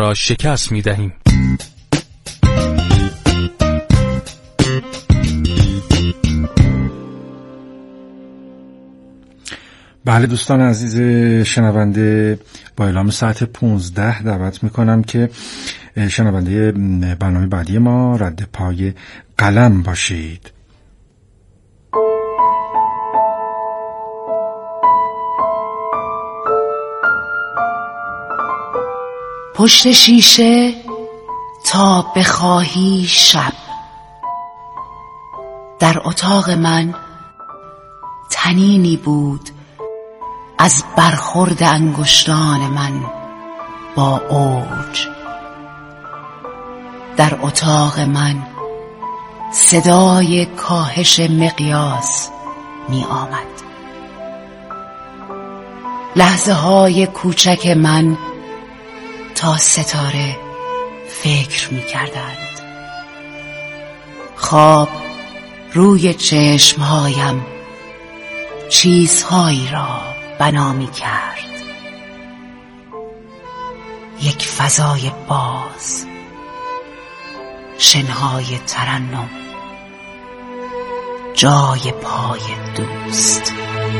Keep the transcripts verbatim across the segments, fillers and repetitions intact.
را شکست می دهیم. بله دوستان عزیز شنونده، با اعلام ساعت پونزده دعوت میکنم که شنونده برنامه بعدی ما رد پای قلم باشید. پشت شیشه تا بخواهی شب، در اتاق من تنینی بود از برخورد انگشتان من با اوج. در اتاق من صدای کاهش مقیاس می آمد. لحظه های کوچک من تا ستاره فکر می کردند. خواب روی چشمهایم چیزهایی را بنا می کرد. یک فضای باز، شنهای ترنم، جای پای دوست.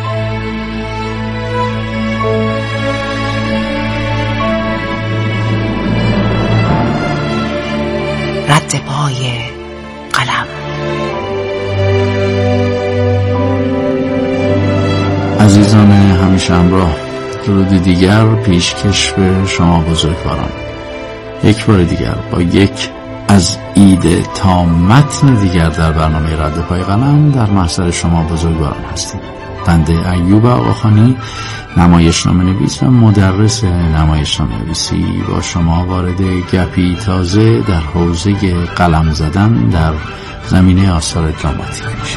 رد پای قلم. عزیزان همیشه همراه، درود دیگر پیشکش به شما بزرگواران. یک بار دیگر با یک از ایده تا متن دیگر در برنامه رد پای قلم در محضر شما بزرگواران هستیم. بنده ایوب آقاخانی، نمایشنامه نویس و مدرس نمایشنامه نویسی، با شما وارد گپی تازه در حوزه قلم زدن در زمینه آثار دراماتیک میشه.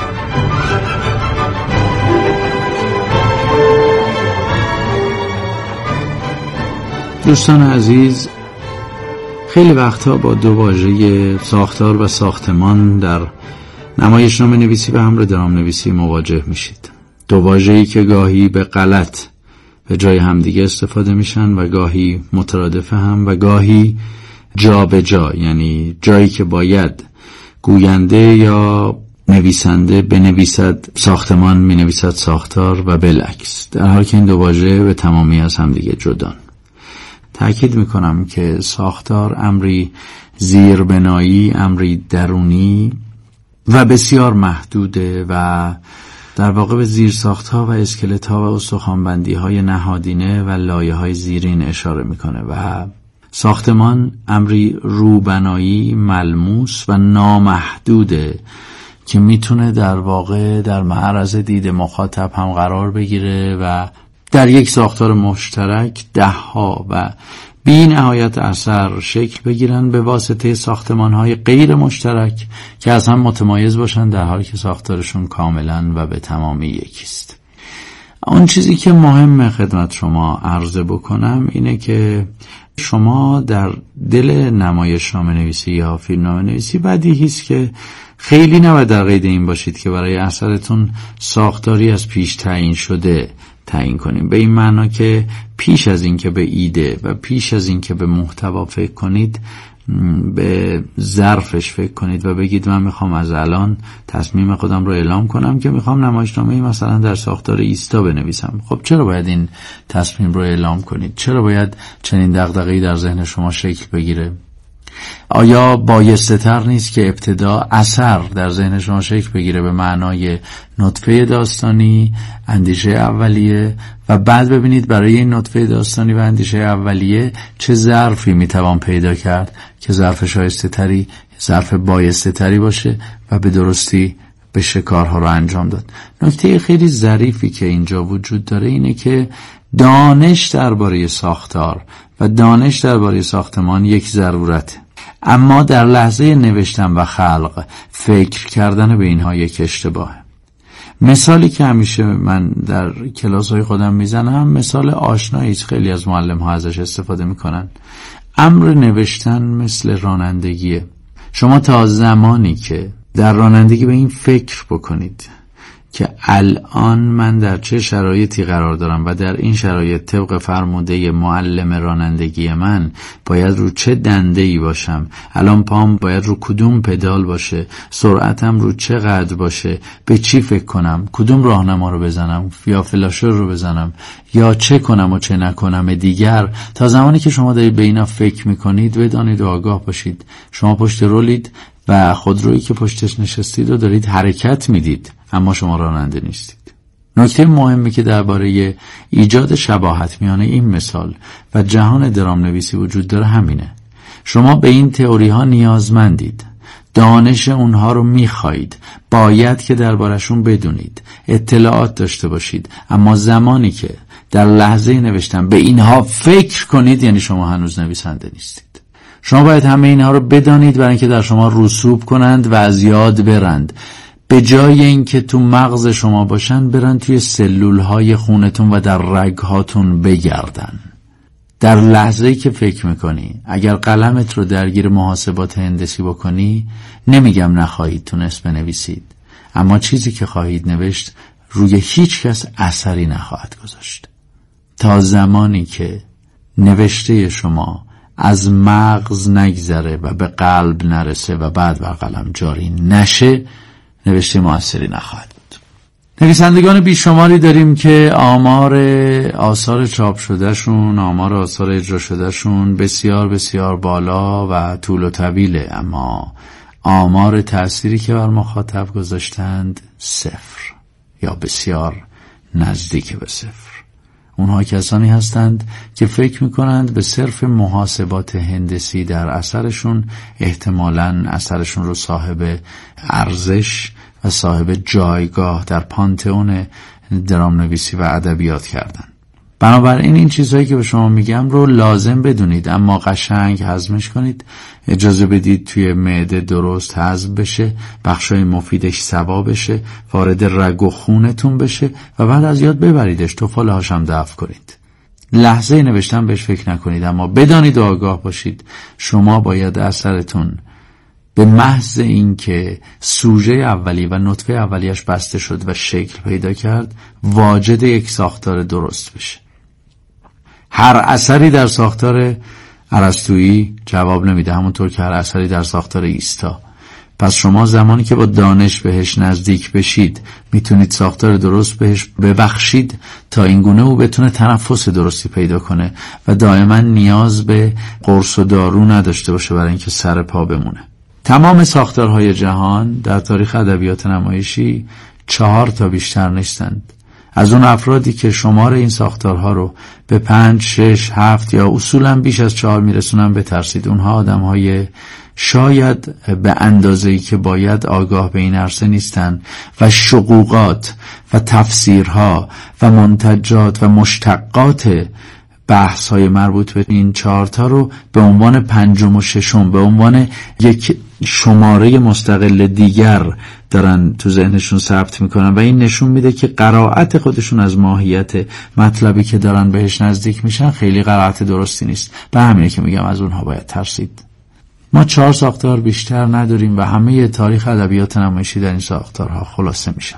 دوستان عزیز، خیلی وقتها با دو واژه ساختار و ساختمان در نمایشنامه نویسی و همراه درام نویسی مواجه میشید. دو واژه‌ای که گاهی به غلط به جای همدیگه استفاده میشن و گاهی مترادف هم و گاهی جا به جا، یعنی جایی که باید گوینده یا نویسنده بنویسد ساختمان می نویسد ساختار و بالعکس، در حالی که این دو واژه به تمامی از همدیگه جدان. تأکید میکنم که ساختار امری زیربنایی، امری درونی و بسیار محدوده و در واقع به زیرساخت‌ها و اسکلت‌ها و استخوان‌بندی‌های نهادینه و لایه‌های زیرین اشاره میکنه و ساختمان امری روبنایی، ملموس و نامحدوده که میتونه در واقع در معرض دید مخاطب هم قرار بگیره و در یک ساختار مشترک ده‌ها و بی نهایت اثر شکل بگیرن به واسطه ساختمان‌های غیر مشترک که از هم متمایز باشن در حالی که ساختارشون کاملا و به تمامی یکیست. اون چیزی که مهم خدمت شما عرضه بکنم اینه که شما در دل نمایشنامه نویسی یا فیلمنامه نویسی بدیهی است که خیلی نباید در قید این باشید که برای اثرتون ساختاری از پیش تعیین شده تعیین کنیم، به این معنا که پیش از این که به ایده و پیش از این که به محتوا فکر کنید به ظرفش فکر کنید و بگید من میخوام از الان تصمیم خودم رو اعلام کنم که میخوام نمایشنامه‌ای مثلا در ساختار ایستا بنویسم. خب چرا باید این تصمیم رو اعلام کنید؟ چرا باید چنین دغدغه‌ای در ذهن شما شکل بگیره؟ آیا بایسته تر نیست که ابتدا اثر در ذهن شما شکل بگیره به معنای نطفه داستانی، اندیشه اولیه و بعد ببینید برای این نطفه داستانی و اندیشه اولیه چه ظرفی میتوان پیدا کرد که ظرف شایسته تری، ظرف بایسته تری باشه و به درستی بشه کارها رو انجام داد. نکته خیلی ظریفی که اینجا وجود داره اینه که دانش درباره ساختار و دانش درباره ساختمان یک ضرورته، اما در لحظه نوشتن و خلق فکر کردن به اینها یک اشتباهه. مثالی که همیشه من در کلاس‌های خودم میزنم مثال آشنایی است، خیلی از معلم‌ها ازش استفاده میکنن. امر نوشتن مثل رانندگیه. شما تا زمانی که در رانندگی به این فکر بکنید که الان من در چه شرایطی قرار دارم و در این شرایط طبق فرموده معلم رانندگی من باید رو چه دنده‌ای باشم، الان پام باید رو کدوم پدال باشه، سرعتم رو چه قدر باشه، به چی فکر کنم، کدوم راهنما رو بزنم یا فلاشر رو بزنم یا چه کنم و چه نکنم دیگر. تا زمانی که شما دارید به اینا فکر میکنید بدانید و آگاه باشید شما پشت رولید و خودرویی که پشتش نشستید و دارید حرکت میدید، اما شما راننده نیستید. نکته مهمی که درباره ایجاد شباهت میان این مثال و جهان درام نویسی وجود داره همینه. شما به این تئوری ها نیازمندید، دانش اونها رو میخواید، باید که دربارشون بدونید، اطلاعات داشته باشید، اما زمانی که در لحظه نوشتن به اینها فکر کنید یعنی شما هنوز نویسنده نیستید. شما باید همه اینها رو بدانید برای اینکه در شما رسوب کنند و از یاد برند. به جای اینکه تو مغز شما باشن برن توی سلولهای خونتون و در رگهاتون بگردن. در لحظه‌ای که فکر میکنی اگر قلمت رو درگیر محاسبات هندسی بکنی، نمیگم نخواهید تونست بنویسید، اما چیزی که خواهید نوشت روی هیچ کس اثری نخواهد گذاشت. تا زمانی که نوشته شما از مغز نگذره و به قلب نرسه و بعد بر قلم جاری نشه، نوشته موثری نخواهد بود. نویسندگان بیشماری داریم که آمار آثار چاپ شدهشون، آمار آثار اجرا شدهشون بسیار بسیار بالا و طول و طویله، اما آمار تأثیری که بر مخاطب گذاشتند صفر یا بسیار نزدیک به صفر. اونها کسانی هستند که فکر میکنند به صرف محاسبات هندسی در اثرشون احتمالاً اثرشون رو صاحب ارزش و صاحب جایگاه در پانتئون درام نویسی و ادبیات کردن. بنابراین این چیزهایی که به شما میگم رو لازم بدونید، اما قشنگ هضمش کنید، اجازه بدید توی معده درست هضم بشه، بخشای مفیدش سوا بشه، وارد رگ و خونتون بشه و بعد از یاد ببریدش، توفاله هاشم دفع کنید. لحظه نوشتن بهش فکر نکنید، اما بدانید و آگاه باشید شما باید اثرتون به محض این که سوژه اولی و نطفه اولیش بسته شد و شکل پیدا کرد واجد یک ساختار درست بشه. هر اثری در ساختار ارسطویی جواب نمیده، همونطور که هر اثری در ساختار ایستا. پس شما زمانی که با دانش بهش نزدیک بشید میتونید ساختار درست بهش ببخشید تا اینگونه او بتونه تنفس درستی پیدا کنه و دائما نیاز به قرص و دارو نداشته باشه برای اینکه سر پا بمونه. تمام ساختارهای جهان در تاریخ ادبیات نمایشی چهار تا بیشتر نیستند. از اون افرادی که شمار این ساختارها رو به پنج، شش، هفت یا اصولا بیش از چهار میرسونن بترسید. اونها آدمهای شاید به اندازه‌ای که باید آگاه به این عرصه نیستن و شقوقات و تفسیرها و منتجات و مشتقات بحث های مربوط به این چهارتا رو به عنوان پنجم و ششم، به عنوان یک شماره مستقل دیگر دارن تو ذهنشون ثبت میکنن و این نشون میده که قرائت خودشون از ماهیت مطلبی که دارن بهش نزدیک میشن خیلی قرائت درستی نیست. به همینه که میگم از اونها باید ترسید. ما چهار ساختار بیشتر نداریم و همه تاریخ ادبیات نمایشی در این ساختارها خلاصه میشن.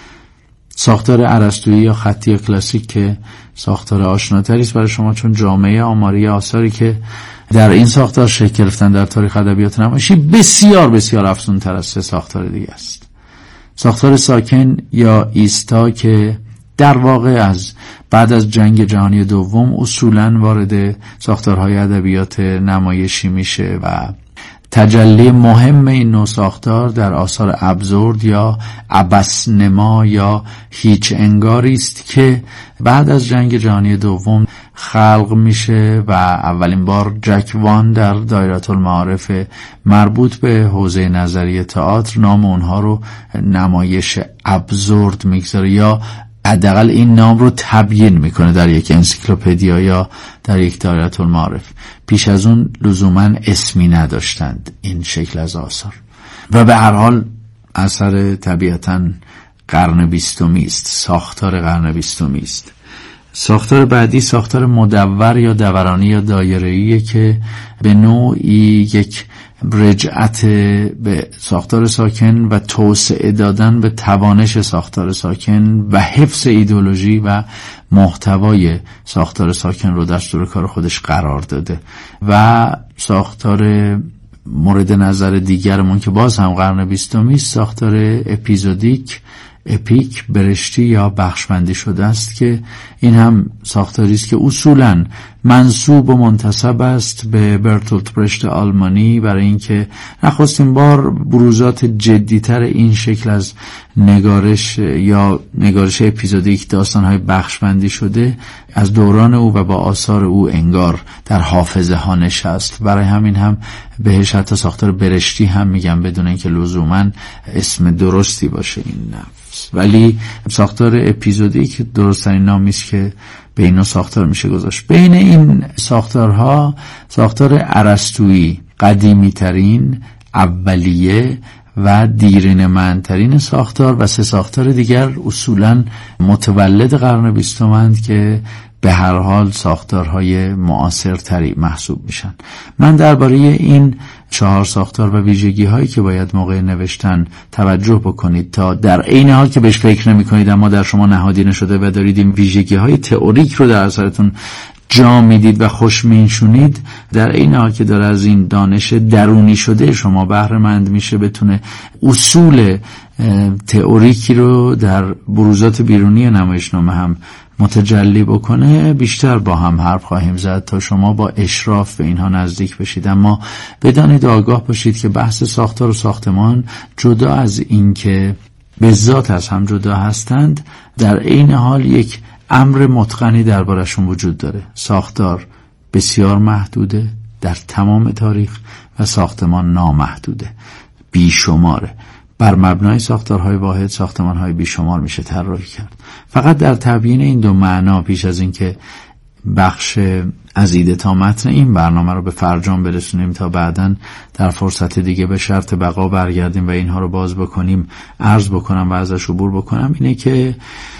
ساختار ارسطویی یا خطی یا کلاسیک که ساختار آشناتری است برای شما، چون جامعه آماری آثاری که در این ساختار شکل گرفتن در تاریخ ادبیات نمایشی بسیار بسیار افزون‌تر از سه ساختار دیگه است. ساختار ساکن یا ایستا که در واقع از بعد از جنگ جهانی دوم اصولاً وارد ساختارهای ادبیات نمایشی میشه و تجلی مهم این نوع ساختار در آثار ابزورد یا عبث‌نما یا هیچ انگاری است که بعد از جنگ جهانی دوم خلق میشه و اولین بار جک وان در دایره المعارف مربوط به حوزه نظری تئاتر نام اونها رو نمایش ابزورد میگذاره یا حداقل این نام رو تبیین میکنه در یک انسیکلوپدیا یا در یک دایره المعارف. پیش از اون لزوما اسمی نداشتند این شکل از آثار و به هر حال اثر طبیعتاً قرن بیستمی است، ساختار قرن بیستمی است. ساختار بعدی ساختار مدور یا دورانی یا دایره‌ایه که به نوعی یک رجعت به ساختار ساکن و توسعه دادن به توانش ساختار ساکن و حفظ ایدئولوژی و محتوای ساختار ساکن رو دستور کار خودش قرار داده. و ساختار مورد نظر دیگرمون که باز هم قرن بیستمی ساختار اپیزودیک، اپیک، برشتی یا بخشبندی شده است که این هم ساختاری است که اصولاً منسوب و منتسب است به برتولت برشت آلمانی، برای اینکه نخستین بار بروزات جدیتر این شکل از نگارش یا نگارش اپیزودیک، داستان‌های بخشبندی شده، از دوران او و با آثار او انگار در حافظه ها نشست. برای همین هم بهش حتی ساختار برشتی هم میگم، بدون اینکه لزوماً اسم درستی باشه این نفس. ولی ساختار اپیزودیک درست‌ترین نامی است که به این ساختار میشه گذاشت. بین این ساختارها ساختار ارسطویی، قدیمی ترین، اولیه و دیرینه مندترین ساختار، و سه ساختار دیگر اصولاً متولد قرن بیستمند که به هر حال ساختارهای معاصرتری محسوب میشن. من درباره این چهار ساختار و ویژگی هایی که باید موقع نوشتن توجه بکنید تا در عین حال که بهش فکر نمی کنید اما در شما نهادینه شده و دارید این ویژگی های تئوریک رو در اثرتون جا میدید و خوش مینشونید، در عین حال که داره از این دانش درونی شده شما بهره مند میشه، بتونه اصول تئوریکی رو در بروزات بیرونی نمایشنامه هم متجلی بکنه. بیشتر با هم حرف خواهیم زد تا شما با اشراف به اینها نزدیک بشید. اما بدانید و آگاه باشید که بحث ساختار و ساختمان جدا از این که به ذات از هم جدا هستند، در عین حال یک امر متقنی دربارشون وجود داره. ساختار بسیار محدوده در تمام تاریخ و ساختمان نامحدوده، بیشماره. بر مبنای ساختارهای واحد ساختمانهای بیشمار میشه طراحی کرد. فقط در تبیین این دو معنا پیش از اینکه بخش از ایده تا متن این برنامه رو به فرجام برسونیم تا بعداً در فرصت دیگه به شرط بقا برگردیم و اینها رو باز بکنیم، عرض بکنم و ازش عبور بکنم، اینه که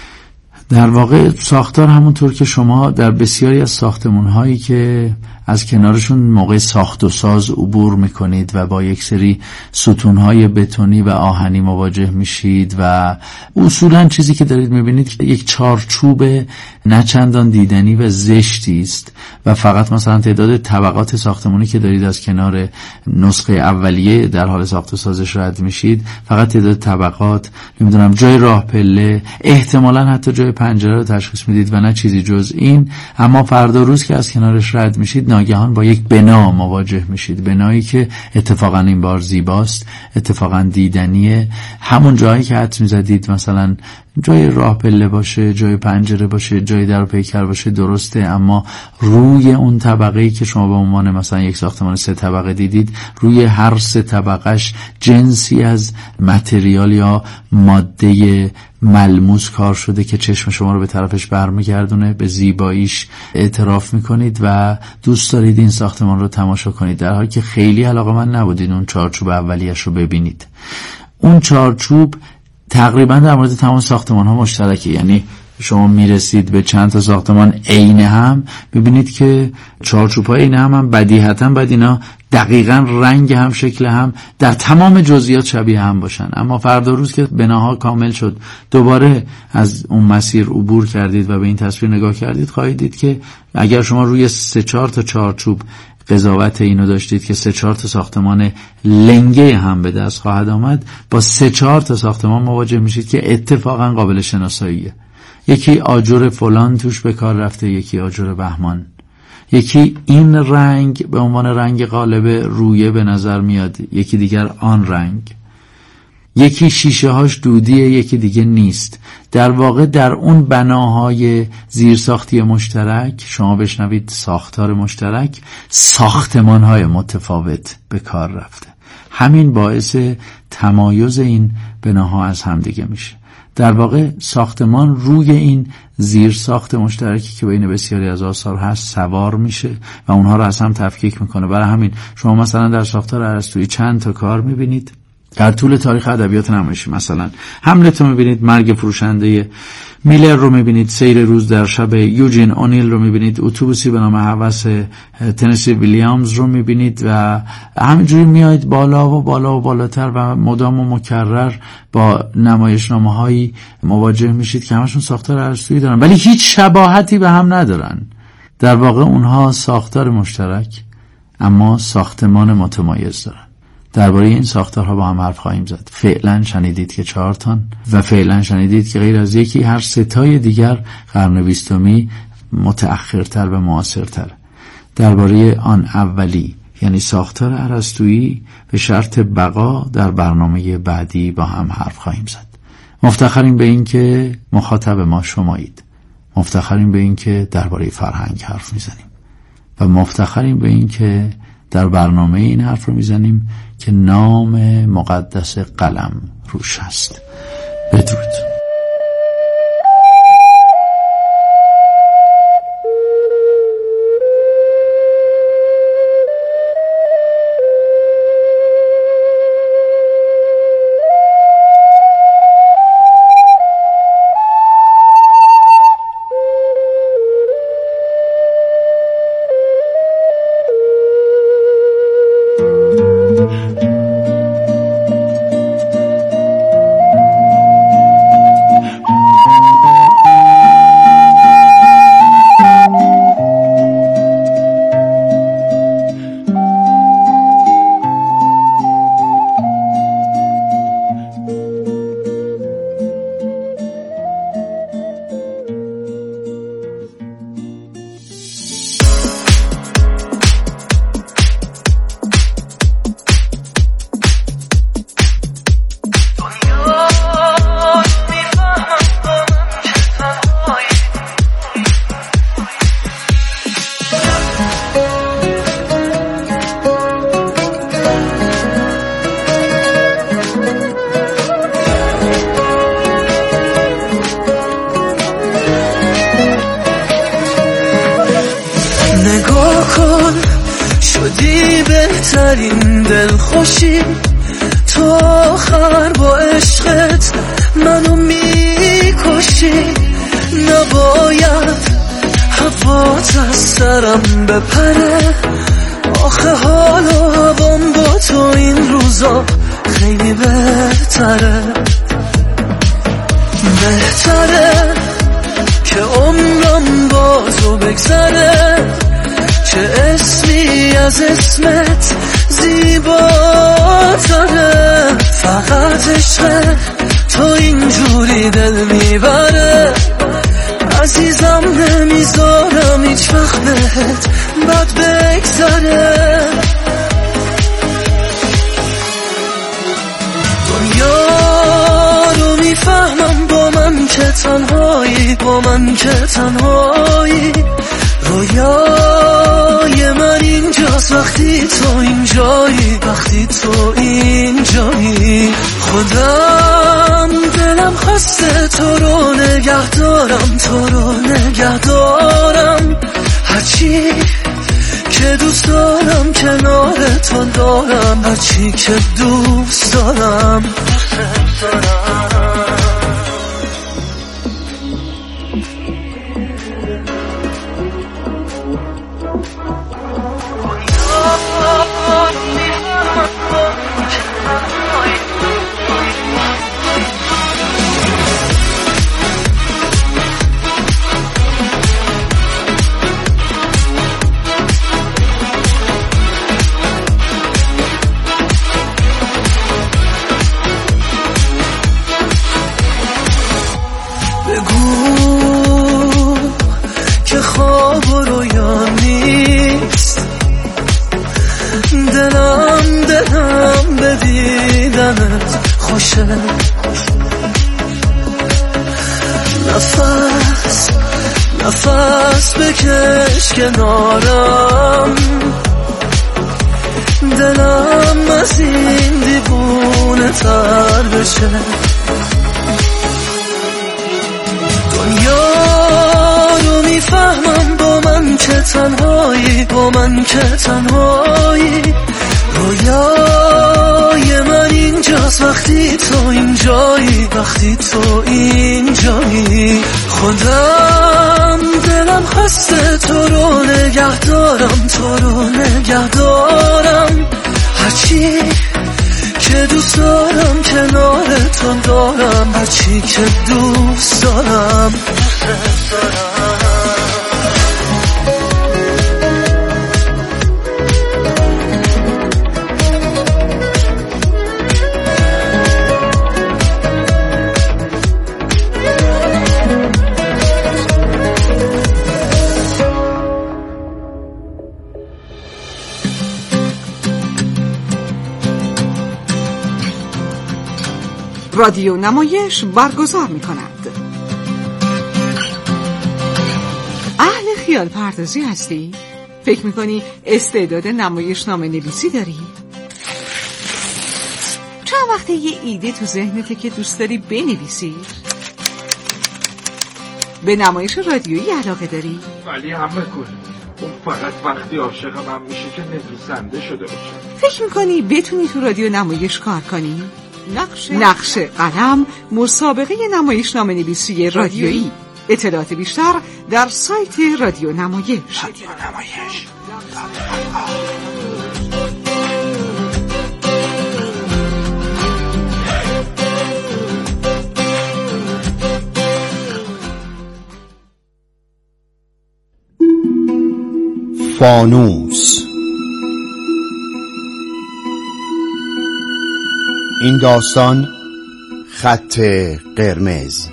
در واقع ساختار همونطور که شما در بسیاری از ساختمان‌هایی که از کنارشون موقع ساخت و ساز عبور میکنید و با یک سری ستونهای بتونی و آهنی مواجه میشید و اصولاً چیزی که دارید میبینید که یک چارچوب نچندان دیدنی و زشتی است و فقط مثلا تعداد طبقات ساختمانی که دارید از کنار نسخه اولیه در حال ساخت و سازش رد میشید، فقط تعداد طبقات، نمیدونم جای راه پله، احتمالاً حتی جای پنجره رو تشخیص میدید و نه چیزی جز این. اما فردا روز که از کنارش رد میشید ناگهان با یک بنا مواجه میشید، بنایی که اتفاقا این بار زیباست، اتفاقا دیدنیه. همون جایی که حدس میزدید مثلا جای راه پله باشه، جای پنجره باشه، جای در و پیکر باشه، درسته، اما روی اون طبقه‌ای که شما به عنوان مثلا یک ساختمان سه طبقه دیدید، روی هر سه طبقهش جنسی از متریال یا ماده ملموس کار شده که چشم شما رو به طرفش برمیگردونه، به زیباییش اعتراف میکنید و دوست دارید این ساختمان رو تماشا کنید، در حالی که خیلی علاقه‌مند نبودید اون چارچوب اولیش رو ببینید. اون چارچوب تقریبا در مورد تمام ساختمان ها مشترکه، یعنی شما میرسید به چند تا ساختمان عین هم ببینید که چارچوب های عین هم, هم بدیهتا باید اینا دقیقاً رنگ هم شکل هم در تمام جزئیات شبیه هم باشن. اما فردا روز که بناها کامل شد، دوباره از اون مسیر عبور کردید و به این تصویر نگاه کردید، خواهید دید که اگر شما روی سه چهار تا چارچوب قضاوت اینو داشتید که سه چهار تا ساختمان لنگه هم به دست خواهد آمد، با سه چهار تا ساختمان مواجه میشید که اتفاقا قابل شناساییه. یکی آجر فلان توش به کار رفته، یکی آجر بهمان، یکی این رنگ به عنوان رنگ غالب رویه به نظر میاد، یکی دیگر آن رنگ، یکی شیشه هاش دودیه، یکی دیگه نیست. در واقع در اون بناهای زیرساختی مشترک شما بشنوید ساختار مشترک، ساختمان های متفاوت به کار رفته. همین باعث تمایز این بناها از هم دیگه میشه. در واقع ساختمان روی این زیرساخت مشترکی که بین بسیاری از آثار هست سوار میشه و اونها رو از هم تفکیک میکنه. برای همین شما مثلا در ساختار ارسطویی چند تا کار میبینید در طول تاریخ ادبیات نمایشی مثلا هملت رو میبینید، مرگ فروشنده میلر رو میبینید، سیر روز در شب یوجین اونیل رو میبینید، اتوبوسی به نام هوس تنسی ویلیامز رو میبینید و همینجوری میایید بالا و بالا و بالاتر و مدام و مکرر با نمایشنامه‌هایی مواجه میشید که همشون ساختار ارسطویی دارن ولی هیچ شباهتی به هم ندارن. در واقع اونها ساختار مشترک اما ساختمان متمایز دارن. درباره این ساختارها با هم حرف خواهیم زد. فعلا شنیدید که چهار تان و فعلا شنیدید که غیر از یکی هر ستای دیگر قرن بیستمی متأخرتر و معاصرتر. درباره آن اولی یعنی ساختار ارسطویی به شرط بقا در برنامه بعدی با هم حرف خواهیم زد. مفتخریم به این که مخاطب ما شمایید. مفتخریم به این که درباره فرهنگ حرف میزنیم و مفتخریم به این که در برنامه این حرف رو میزنیم که نام مقدس قلم روش هست. بدرود. بهترین دلخوشی تو آخر با عشقت منو میکشی. نباید هوات از سرم بپره، آخه حال و هوام با تو این روزا خیلی بهتره. بهتره که عمرم با تو بگذره، چه اسمی از اسمت زیباتره. فقط عشق تو اینجوری دل میبره، عزیزم نمیذارم هیچ وقت بهت بد بگذره. دنیا رو میفهمم با من که تنهایی، با من که تنهایی. رویای من اینجاست وقتی تو اینجایی، وقتی تو اینجایی. خودم دلم خواسته تو رو نگه دارم، تو رو نگه دارم. هرچی که دوست دارم کنار تو دارم، هرچی که دوست دارم دوست دارم. دلم دلم به دیدنت خوشه. نفس نفس بکش کنارم، دلم از این دیوونه تر بشه. دنیا رو میفهمم با من که تنهایی، با من که تنهایی. رویای من اینجاست وقتی تو اینجایی، وقتی تو اینجایی. خودم دلم خسته تو رو نگه دارم، تو رو نگه دارم. هرچی که دوست دارم کنار تو دارم، هرچی که دوست دارم دوست دارم. رادیو نمایش برگزار می کند. اهل خیال پردازی هستی؟ فکر می کنی استعداد نمایش نامه نویسی داری؟ چند وقته یه ایده تو ذهنته که دوست داری بنویسی؟ به نمایش رادیویی علاقه داری؟ ولی همه کن اون فقط وقتی عاشقم هم میشه که نویسنده شده باشه. فکر می کنی بتونی تو رادیو نمایش کار کنی؟ نقش نقش قلم، مسابقه نمایشنامه نویسی رادیویی. اطلاعات بیشتر در سایت رادیو نمایش. رادیو نمایش. فانوس. این داستان خط قرمز.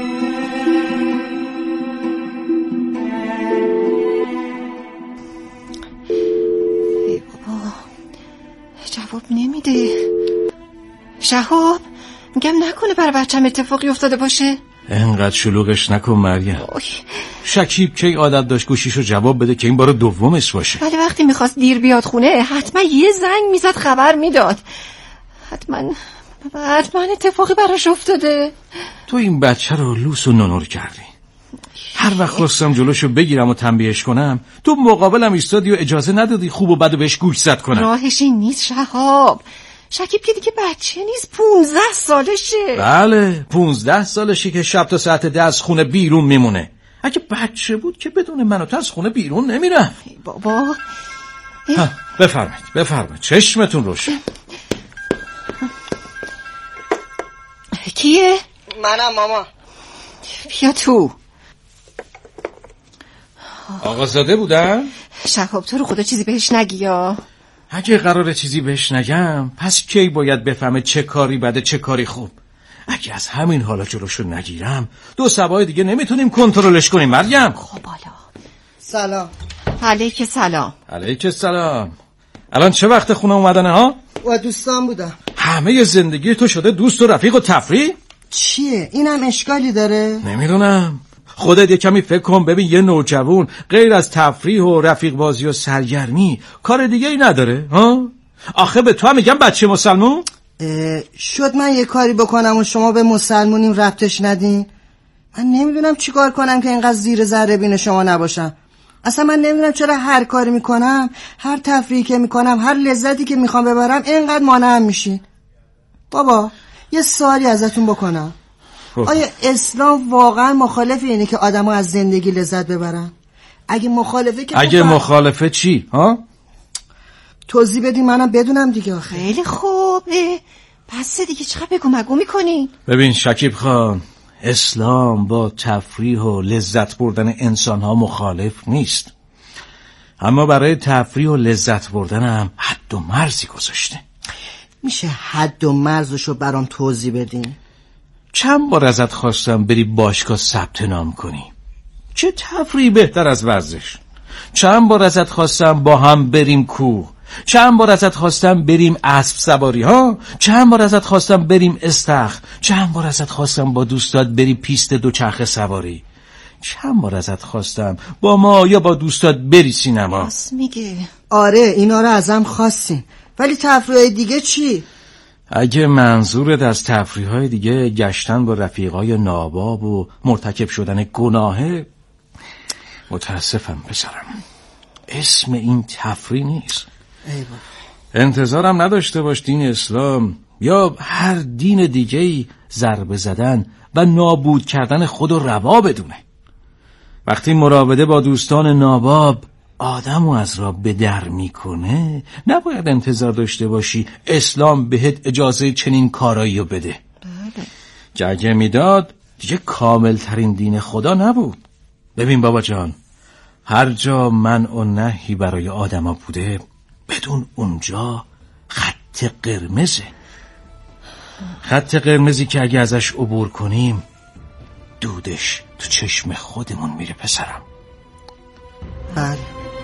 ای بابا جواب نمیده. شهاب میگم نکنه برای بچم اتفاقی افتاده باشه. انقدر شلوغش نکن مریم. شکیب کی عادت داشت گوشیشو جواب بده که این بار دومش باشه. ولی وقتی میخواست دیر بیاد خونه حتما یه زنگ میزد خبر میداد. حتما حتما اتفاقی براش افتاده. تو این بچه رو لوس و نونور کردی. هر وقت خواستم جلوشو بگیرم و تنبیهش کنم تو مقابلم ایستادی و اجازه ندادی خوب و بد و بهش گوش زد کنم. راهش این نیست شهاب. شکیب که دیگه بچه نیست، پونزده سالشه. بله پونزده سالشه که شب تا ساعت ده از خونه بیرون میمونه. اگه بچه بود که بدون منو تو از خونه بیرون نمیرم. بابا بفرمایید بفرمایید چشمتون روشن. کیه؟ منم ماما. بیا تو. آقازاده بودن؟ شهاب تو رو خدا چیزی بهش نگی یا؟ اگه قراره چیزی بهش نگم پس کی باید بفهمه چه کاری بده چه کاری خوب. اگه از همین حالا جلوشو نگیرم دو سبای دیگه نمیتونیم کنترلش کنیم. مریم خب بالا. سلام. علیک سلام. علیک سلام. الان چه وقت خونه اومدنه ها؟ و دوستان بودم. همه زندگی تو شده دوست و رفیق و تفریح؟ چیه؟ اینم اشکالی داره؟ نمیدونم. خودت یه کمی فکر کن ببین یه نوجوان غیر از تفریح و رفیق بازی و سرگرمی کار دیگه ای نداره ها؟ آخه به تو هم میگم بچه مسلمون؟ شد من یه کاری بکنم و شما به مسلمونیم ربطش ندین؟ من نمیدونم چی کار کنم که اینقدر زیر ذره بین شما نباشم. اصلا من نمیدونم چرا هر کاری میکنم، هر تفریحی که میکنم، هر لذتی که میخوام ببرم اینقدر مانعم میشین. بابا یه سوالی ازتون بکنم. آیا اسلام واقعا مخالف اینه که آدم‌ها از زندگی لذت ببرن؟ اگه مخالفه که اگه بفرم. مخالفه چی؟ ها؟ توضیح بدین منم بدونم دیگه. آخه خیلی خوبه. پس دیگه چقدر بگو مگو میکنی؟ ببین شکیب خان، اسلام با تفریح و لذت بردن انسان‌ها مخالف نیست، اما برای تفریح و لذت بردن هم حد و مرزی گذاشته. میشه حد و مرزشو برام توضیح بدین؟ چند بار ازت خواستم بری باشگاه ثبت نام کنی، چه تفریح بهتر از ورزش. چند بار ازت خواستم با هم بریم کوه، چند بار ازت خواستم بریم اسب سواری ها، چند بار ازت خواستم بریم استخر، چند بار ازت خواستم با دوستات بری پیست دوچرخه سواری، چند بار ازت خواستم با ما یا با دوستات بری سینما. راست میگه. آره اینا رو ازم خواستین، ولی تفریح دیگه چی؟ اگه منظورت از تفریح‌های دیگه گشتن با رفیقای ناباب و مرتکب شدن گناهه، متاسفم پسرم، اسم این تفریح نیست. ای بابا. انتظارم نداشته باش دین اسلام یا هر دین دیگه‌ای ضربه زدن و نابود کردن خود و روا بدونه. وقتی مراوده با دوستان ناباب آدمو از راه به در میکنه، نباید انتظار داشته باشی اسلام بهت اجازه چنین کارایی رو بده. بله. که اگه میداد دیگه کامل ترین دین خدا نبود. ببین بابا جان، هر جا منع و نهی برای آدما بوده، بدون اونجا خط قرمزه. خط قرمزی که اگه ازش عبور کنیم دودش تو چشم خودمون میره پسرم. بله.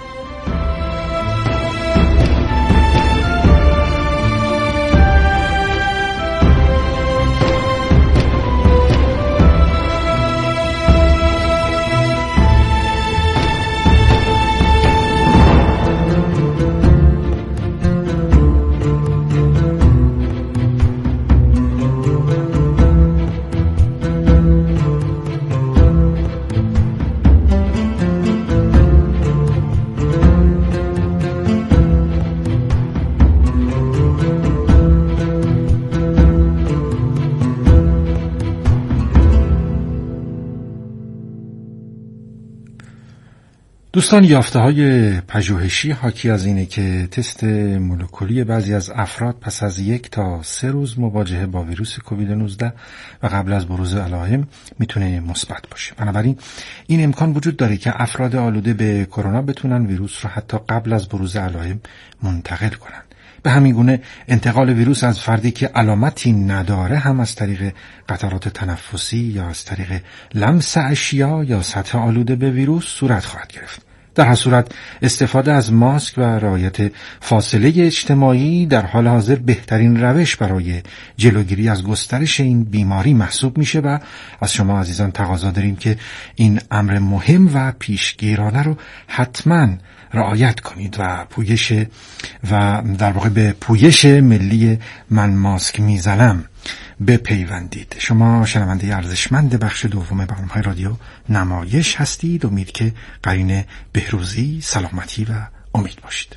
دوستان، یافته های پژوهشی حاکی از اینه که تست مولکولی بعضی از افراد پس از یک تا سه روز مواجهه با ویروس کووید نوزده و قبل از بروز علائم میتونه مثبت باشه. بنابراین این امکان وجود داره که افراد آلوده به کرونا بتونن ویروس رو حتی قبل از بروز علائم منتقل کنن. به همین گونه انتقال ویروس از فردی که علامتی نداره هم از طریق قطرات تنفسی یا از طریق لمس اشیا یا سطح آلوده به ویروس صورت خواهد گرفت. در هر صورت استفاده از ماسک و رعایت فاصله اجتماعی در حال حاضر بهترین روش برای جلوگیری از گسترش این بیماری محسوب میشه و از شما عزیزان تقاضا داریم که این امر مهم و پیشگیرانه رو حتماً رعایت کنید و پویش و در واقع به پویش ملی من ماسک میزنم بپیوندید. شما شنونده ارزشمند بخش دوم برنامه‌های رادیو نمایش هستید. امید که قرین بهروزی، سلامتی و امید باشید.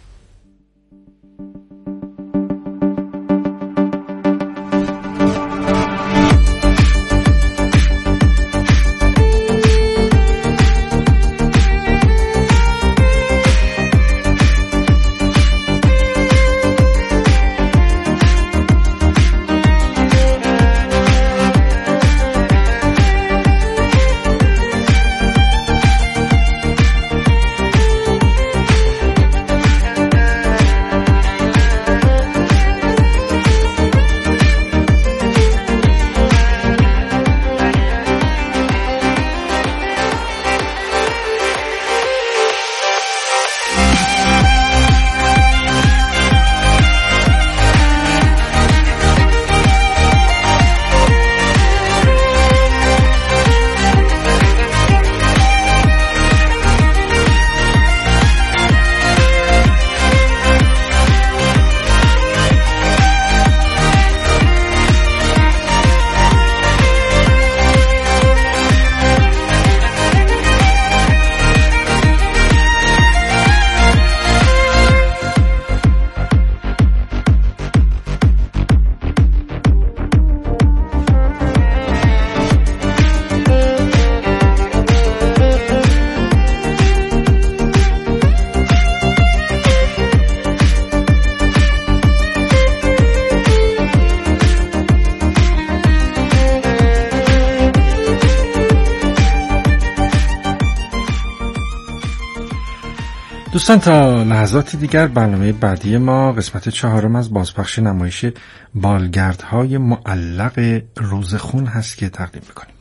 دوستان، تا لحظات دیگر برنامه بعدی ما قسمت چهارم از بازپخش نمایش بالگردهای معلق روزخون هست که تقدیم میکنیم.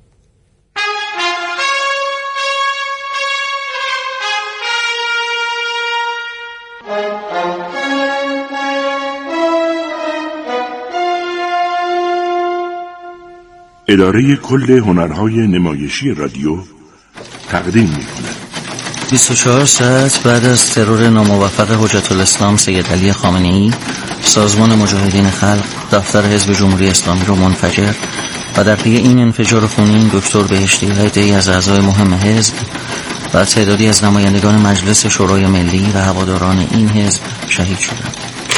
اداره کل هنرهای نمایشی رادیو تقدیم میکند. بیست و چهار ساعت بعد از ترور ناموفق حجت الاسلام سید علی خامنه‌ای، سازمان مجاهدین خلق دفتر حزب جمهوری اسلامی رو منفجر و در پی این انفجار خونین دکتر بهشتی و عده‌ای از اعضای مهم حزب و تعدادی از نمایندگان مجلس شورای ملی و هواداران این حزب شهید شدند.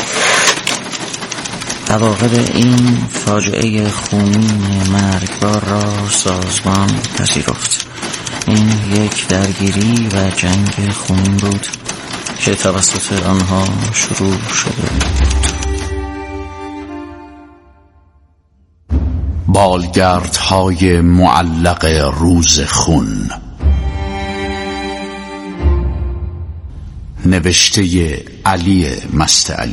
عواقب این فاجعه خونین مرگبار را سازمان پذیرفت. این یک درگیری و جنگ خونین بود که توسط آنها شروع شده بود. بالگردهای معلق روز خون، نوشته علی مستعلی.